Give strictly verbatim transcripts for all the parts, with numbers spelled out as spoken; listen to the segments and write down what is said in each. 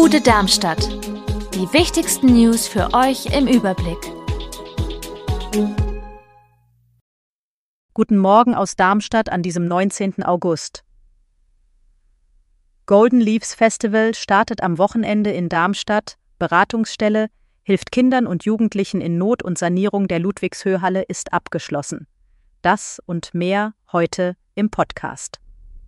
Bude Darmstadt. Die wichtigsten News für euch im Überblick. Guten Morgen aus Darmstadt an diesem neunzehnten August. Golden Leaves Festival startet am Wochenende in Darmstadt. Beratungsstelle hilft Kindern und Jugendlichen in Not und Sanierung der Ludwigshöhhalle ist abgeschlossen. Das und mehr heute im Podcast.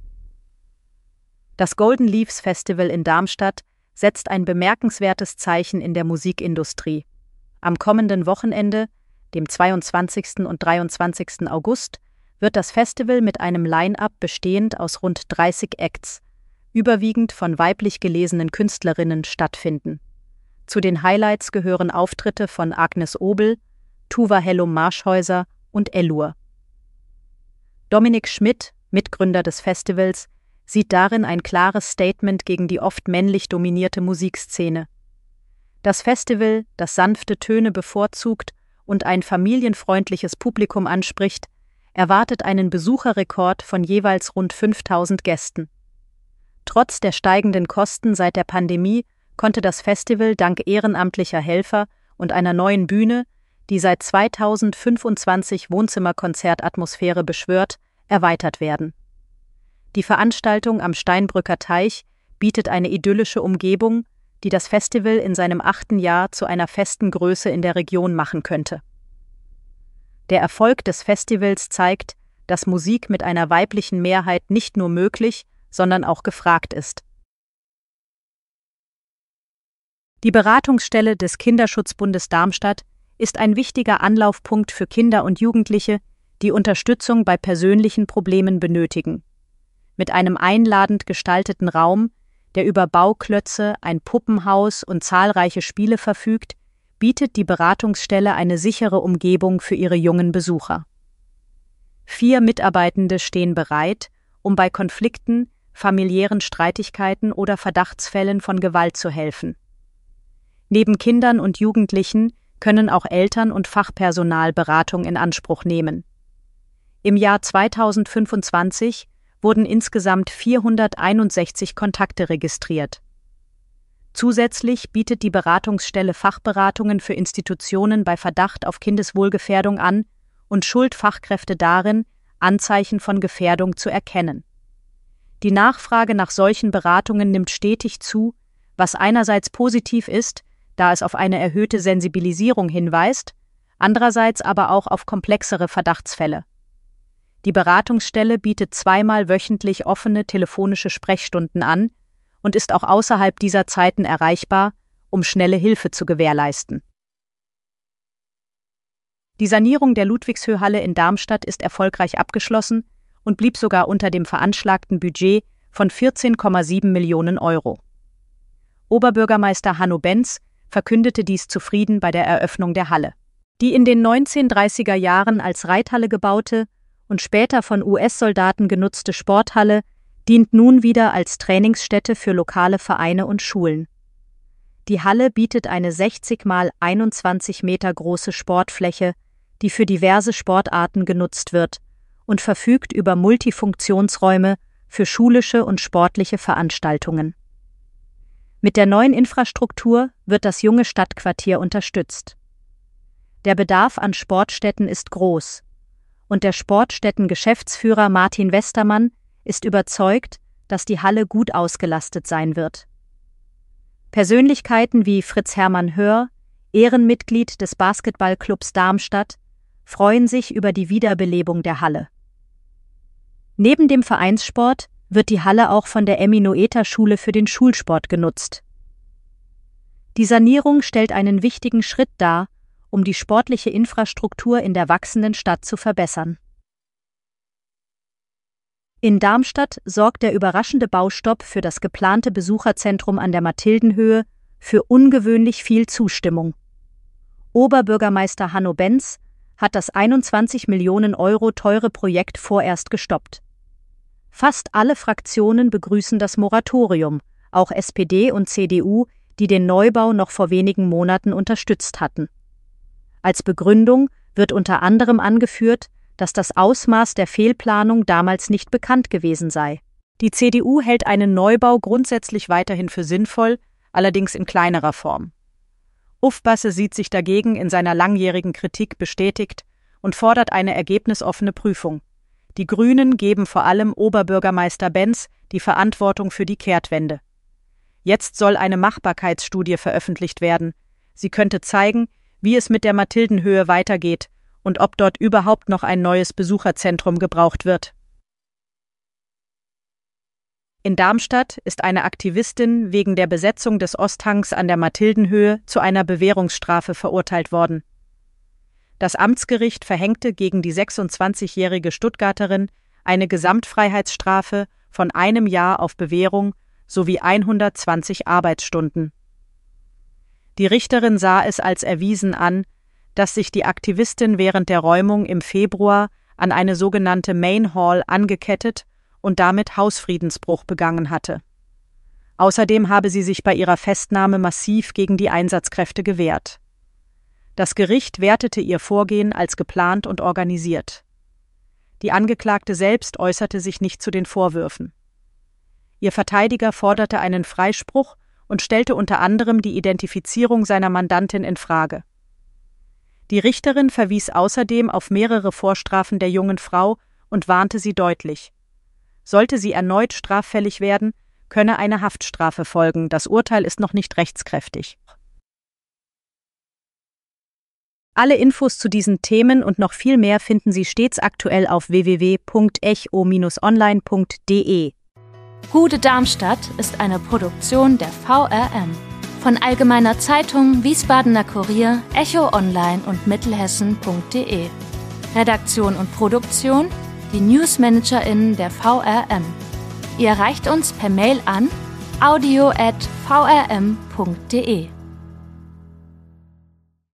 Das Golden Leaves Festival in Darmstadt setzt ein bemerkenswertes Zeichen in der Musikindustrie. Am kommenden Wochenende, dem zweiundzwanzigsten und dreiundzwanzigsten August, wird das Festival mit einem Line-up bestehend aus rund dreißig Acts, überwiegend von weiblich gelesenen Künstlerinnen, stattfinden. Zu den Highlights gehören Auftritte von Agnes Obel, Tuva Hellum-Marschhäuser und Ellur. Dominik Schmidt, Mitgründer des Festivals, sieht darin ein klares Statement gegen die oft männlich dominierte Musikszene. Das Festival, das sanfte Töne bevorzugt und ein familienfreundliches Publikum anspricht, erwartet einen Besucherrekord von jeweils rund fünftausend Gästen. Trotz der steigenden Kosten seit der Pandemie konnte das Festival dank ehrenamtlicher Helfer und einer neuen Bühne, die seit zweitausendfünfundzwanzig Wohnzimmerkonzertatmosphäre beschwört, erweitert werden. Die Veranstaltung am Steinbrücker Teich bietet eine idyllische Umgebung, die das Festival in seinem achten Jahr zu einer festen Größe in der Region machen könnte. Der Erfolg des Festivals zeigt, dass Musik mit einer weiblichen Mehrheit nicht nur möglich, sondern auch gefragt ist. Die Beratungsstelle des Kinderschutzbundes Darmstadt ist ein wichtiger Anlaufpunkt für Kinder und Jugendliche, die Unterstützung bei persönlichen Problemen benötigen. Mit einem einladend gestalteten Raum, der über Bauklötze, ein Puppenhaus und zahlreiche Spiele verfügt, bietet die Beratungsstelle eine sichere Umgebung für ihre jungen Besucher. Vier Mitarbeitende stehen bereit, um bei Konflikten, familiären Streitigkeiten oder Verdachtsfällen von Gewalt zu helfen. Neben Kindern und Jugendlichen können auch Eltern und Fachpersonal Beratung in Anspruch nehmen. Im Jahr zweitausendfünfundzwanzig wurden insgesamt vierhunderteinundsechzig Kontakte registriert. Zusätzlich bietet die Beratungsstelle Fachberatungen für Institutionen bei Verdacht auf Kindeswohlgefährdung an und schult Fachkräfte darin, Anzeichen von Gefährdung zu erkennen. Die Nachfrage nach solchen Beratungen nimmt stetig zu, was einerseits positiv ist, da es auf eine erhöhte Sensibilisierung hinweist, andererseits aber auch auf komplexere Verdachtsfälle. Die Beratungsstelle bietet zweimal wöchentlich offene telefonische Sprechstunden an und ist auch außerhalb dieser Zeiten erreichbar, um schnelle Hilfe zu gewährleisten. Die Sanierung der Ludwigshöhhalle in Darmstadt ist erfolgreich abgeschlossen und blieb sogar unter dem veranschlagten Budget von vierzehn Komma sieben Millionen Euro. Oberbürgermeister Hanno Benz verkündete dies zufrieden bei der Eröffnung der Halle. Die in den neunzehnhundertdreißiger Jahren als Reithalle gebaute und später von U S-Soldaten genutzte Sporthalle dient nun wieder als Trainingsstätte für lokale Vereine und Schulen. Die Halle bietet eine sechzig mal einundzwanzig Meter große Sportfläche, die für diverse Sportarten genutzt wird und verfügt über Multifunktionsräume für schulische und sportliche Veranstaltungen. Mit der neuen Infrastruktur wird das junge Stadtquartier unterstützt. Der Bedarf an Sportstätten ist groß, und der Sportstätten-Geschäftsführer Martin Westermann ist überzeugt, dass die Halle gut ausgelastet sein wird. Persönlichkeiten wie Fritz Hermann Hör, Ehrenmitglied des Basketballclubs Darmstadt, freuen sich über die Wiederbelebung der Halle. Neben dem Vereinssport wird die Halle auch von der Emmy-Noether-Schule für den Schulsport genutzt. Die Sanierung stellt einen wichtigen Schritt dar, um die sportliche Infrastruktur in der wachsenden Stadt zu verbessern. In Darmstadt sorgt der überraschende Baustopp für das geplante Besucherzentrum an der Mathildenhöhe für ungewöhnlich viel Zustimmung. Oberbürgermeister Hanno Benz hat das einundzwanzig Millionen Euro teure Projekt vorerst gestoppt. Fast alle Fraktionen begrüßen das Moratorium, auch S P D und C D U, die den Neubau noch vor wenigen Monaten unterstützt hatten. Als Begründung wird unter anderem angeführt, dass das Ausmaß der Fehlplanung damals nicht bekannt gewesen sei. Die C D U hält einen Neubau grundsätzlich weiterhin für sinnvoll, allerdings in kleinerer Form. Ufbasse sieht sich dagegen in seiner langjährigen Kritik bestätigt und fordert eine ergebnisoffene Prüfung. Die Grünen geben vor allem Oberbürgermeister Benz die Verantwortung für die Kehrtwende. Jetzt soll eine Machbarkeitsstudie veröffentlicht werden. Sie könnte zeigen, wie es mit der Mathildenhöhe weitergeht und ob dort überhaupt noch ein neues Besucherzentrum gebraucht wird. In Darmstadt ist eine Aktivistin wegen der Besetzung des Osthangs an der Mathildenhöhe zu einer Bewährungsstrafe verurteilt worden. Das Amtsgericht verhängte gegen die sechsundzwanzigjährige Stuttgarterin eine Gesamtfreiheitsstrafe von einem Jahr auf Bewährung sowie hundertzwanzig Arbeitsstunden. Die Richterin sah es als erwiesen an, dass sich die Aktivistin während der Räumung im Februar an eine sogenannte Main Hall angekettet und damit Hausfriedensbruch begangen hatte. Außerdem habe sie sich bei ihrer Festnahme massiv gegen die Einsatzkräfte gewehrt. Das Gericht wertete ihr Vorgehen als geplant und organisiert. Die Angeklagte selbst äußerte sich nicht zu den Vorwürfen. Ihr Verteidiger forderte einen Freispruch und stellte unter anderem die Identifizierung seiner Mandantin in Frage. Die Richterin verwies außerdem auf mehrere Vorstrafen der jungen Frau und warnte sie deutlich. Sollte sie erneut straffällig werden, könne eine Haftstrafe folgen. Das Urteil ist noch nicht rechtskräftig. Alle Infos zu diesen Themen und noch viel mehr finden Sie stets aktuell auf w w w punkt echo Bindestrich online punkt d e. Gude Darmstadt ist eine Produktion der V R M. Von Allgemeiner Zeitung, Wiesbadener Kurier, Echo Online und Mittelhessen punkt d e. Redaktion und Produktion, die NewsmanagerInnen der V R M. Ihr erreicht uns per Mail an audio at v r m punkt d e.